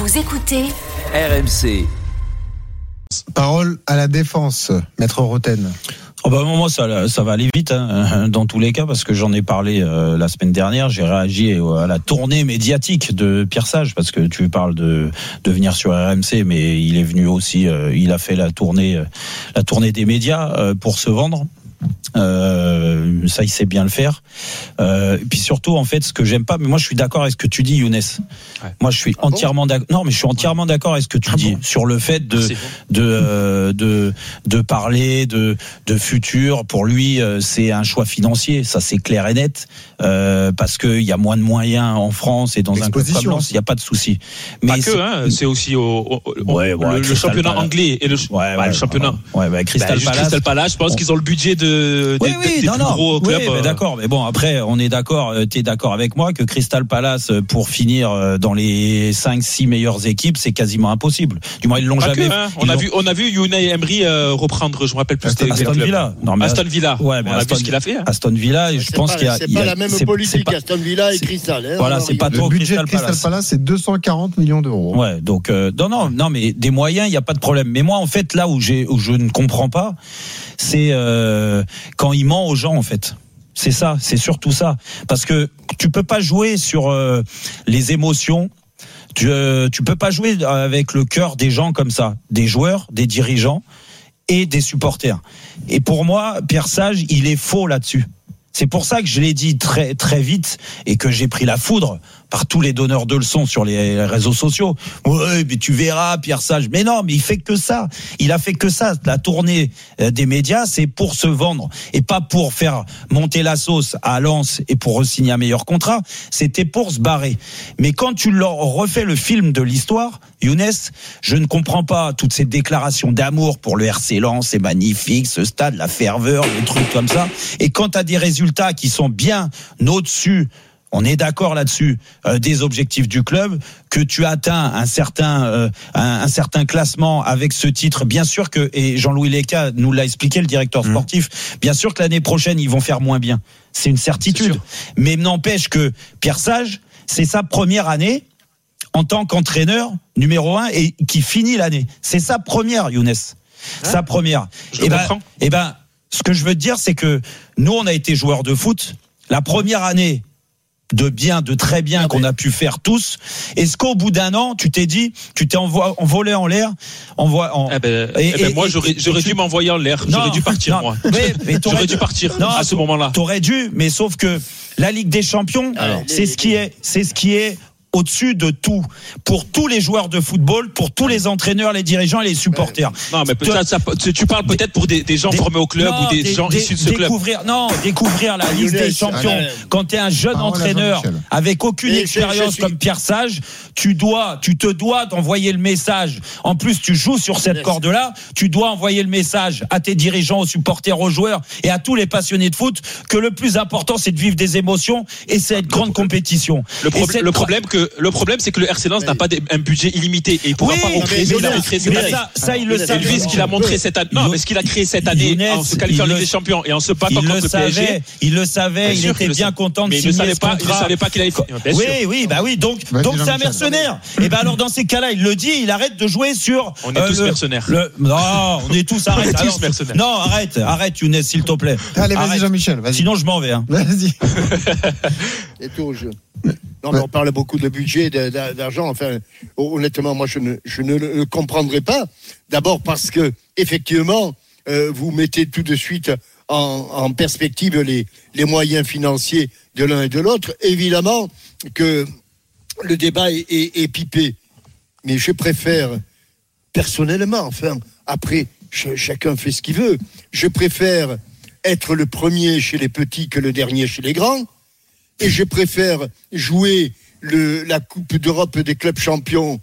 Vous écoutez RMC. Parole à la défense, Maître Roten. Oh bah moi ça va aller vite dans tous les cas parce que j'en ai parlé la semaine dernière. J'ai réagi à la tournée médiatique de Pierre Sage parce que tu parles de venir sur RMC, mais il est venu aussi, il a fait la tournée des médias pour se vendre. Ça il sait bien le faire. Et puis surtout en fait ce que j'aime pas, mais moi je suis d'accord avec ce que tu dis Younes. Ouais. Moi je suis entièrement d'accord. Non mais je suis entièrement d'accord avec ce que tu dis sur le fait de parler de futur. Pour lui c'est un choix financier, ça c'est clair et net, parce que il y a moins de moyens en France et dans un club comme Lens il y a pas de souci. Mais pas que c'est aussi le championnat anglais et le championnat. Crystal Palace, je pense qu'ils ont le budget des plus gros clubs. Oui, d'accord, mais bon après on est d'accord, t'es d'accord avec moi que Crystal Palace pour finir dans les 5-6 meilleures équipes c'est quasiment impossible. Du moins ils l'ont jamais. On a vu Unai Emery reprendre, je me rappelle plus Aston Villa. Non, mais Aston Villa. Ouais, mais on a vu ce qu'il a fait. Aston Villa, je pense qu'il y a c'est pas la même politique Aston Villa et Crystal. Voilà, c'est pas trop. Le budget de Crystal Palace c'est 240 millions d'euros. Ouais, donc non mais des moyens, il y a pas de problème. Mais moi en fait là où je ne comprends pas, c'est quand il ment aux gens en fait. C'est ça, c'est surtout ça, parce que tu peux pas jouer sur les émotions. Tu peux pas jouer avec le cœur des gens comme ça, des joueurs, des dirigeants et des supporters. Et pour moi, Pierre Sage, il est faux là-dessus. C'est pour ça que je l'ai dit très très vite et que j'ai pris la foudre par tous les donneurs de leçons sur les réseaux sociaux. Ouais, mais tu verras Pierre Sage. Mais non, mais il fait que ça. Il a fait que ça. La tournée des médias, c'est pour se vendre et pas pour faire monter la sauce à Lens et pour re-signer un meilleur contrat. C'était pour se barrer. Mais quand tu leur refais le film de l'histoire, Younes, je ne comprends pas toutes ces déclarations d'amour pour le RC Lens. C'est magnifique, ce stade, la ferveur, les trucs comme ça. Et quand tu as des résultats qui sont bien au-dessus, on est d'accord là-dessus, des objectifs du club, que tu atteins un certain classement avec ce titre. Bien sûr que, et Jean-Louis Leca nous l'a expliqué, le directeur sportif, bien sûr que l'année prochaine, ils vont faire moins bien. C'est une certitude. Mais n'empêche que Pierre Sage, c'est sa première année en tant qu'entraîneur numéro 1 et qui finit l'année. C'est sa première, Younes. Sa première. Et ben, ce que je veux te dire, c'est que nous, on a été joueurs de foot. La première année, de très bien qu'on a pu faire tous. Est-ce qu'au bout d'un an, tu t'es dit, tu t'es envolé en l'air, moi j'aurais dû m'envoyer en l'air. J'aurais dû partir moi. Mais j'aurais dû partir à ce moment-là. T'aurais dû, mais sauf que la Ligue des Champions, c'est ce qui est au-dessus de tout, pour tous les joueurs de football, pour tous les entraîneurs, les dirigeants et les supporters. Non, mais tu parles peut-être pour des gens formés au club ou des gens issus de ce club. Découvrir la Ligue des Champions. Quand tu es un jeune entraîneur avec aucune expérience comme Pierre Sage, tu te dois d'envoyer le message. En plus, tu joues sur cette corde-là, tu dois envoyer le message à tes dirigeants, aux supporters, aux joueurs et à tous les passionnés de foot que le plus important, c'est de vivre des émotions et cette grande compétition. Le problème, c'est que le RC Lens n'a pas un budget illimité et il pourra pas recréer ce qu'il a recréé cette année. Ça, il le savait. Ce qu'il a montré cette année. Non, mais ce qu'il a créé cette année en se qualifiant en Ligue des Champions et en se battant contre le PSG. Il le savait. Il était bien content de signer ce contrat. Il ne savait pas qu'il allait faire. Oui. Donc c'est un mercenaire. Et ben alors dans ces cas-là, il le dit. Il arrête de jouer sur. On est tous mercenaires. Non, on est tous. Arrête. On est tous mercenaires. Non, arrête, Younes, s'il te plaît. Allez, vas-y, Jean-Michel. Vas-y. Sinon, je m'en vais. Vas-y. Et tout au jeu. Non, mais on parle beaucoup de budget, d'argent. Enfin, honnêtement, moi, je ne le comprendrai pas. D'abord parce que, effectivement, vous mettez tout de suite en perspective les moyens financiers de l'un et de l'autre. Évidemment que le débat est pipé. Mais je préfère, personnellement, enfin, après, chacun fait ce qu'il veut. Je préfère être le premier chez les petits que le dernier chez les grands. Et je préfère jouer la Coupe d'Europe des clubs champions,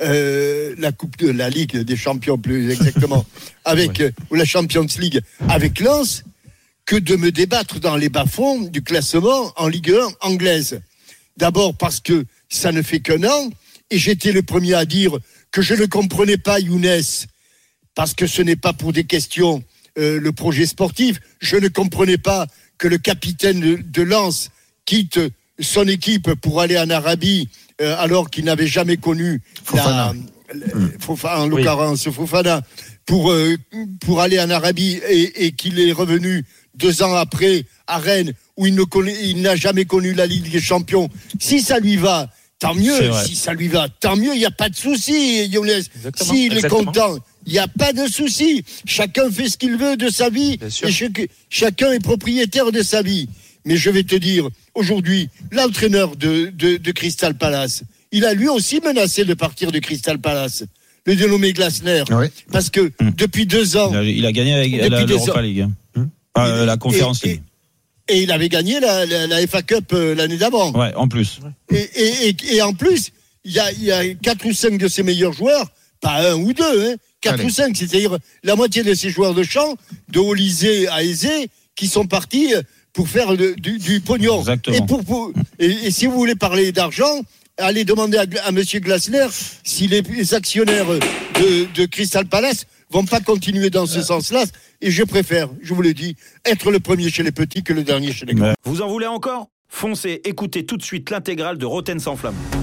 la Ligue des champions plus exactement, ou la Champions League avec Lens, que de me débattre dans les bas-fonds du classement en Ligue 1 anglaise. D'abord parce que ça ne fait qu'un an, et j'étais le premier à dire que je ne comprenais pas Younes, parce que ce n'est pas pour des questions le projet sportif. Je ne comprenais pas que le capitaine de Lens quitte son équipe pour aller en Arabie alors qu'il n'avait jamais connu Fofana. En l'occurrence Fofana pour aller en Arabie et qu'il est revenu 2 ans après à Rennes où il n'a jamais connu la Ligue des Champions. Si ça lui va, tant mieux. Si ça lui va, tant mieux. Il n'y a pas de souci, Younes. S'il est content, il n'y a pas de souci. Chacun fait ce qu'il veut de sa vie et chacun est propriétaire de sa vie. Mais je vais te dire, aujourd'hui, l'entraîneur de Crystal Palace, il a lui aussi menacé de partir de Crystal Palace. Le dénommé Glasner. Oui. Parce que depuis 2 ans... Il a gagné avec l'Europa League. La Conférence League. Et il avait gagné la FA Cup l'année d'avant. Ouais, en plus. Et en plus, il y a 4 ou 5 de ses meilleurs joueurs, pas 1 ou 2, 4 ou 5, c'est-à-dire la moitié de ses joueurs de champ, de Olysée à Aizé, qui sont partis pour faire du pognon. Exactement. Et si vous voulez parler d'argent, allez demander à monsieur Glasner si les actionnaires de Crystal Palace vont pas continuer dans ce sens-là. Et je préfère, je vous l'ai dit, être le premier chez les petits que le dernier chez les grands. Vous en voulez encore ? Foncez, écoutez tout de suite l'intégrale de Roten sans flamme.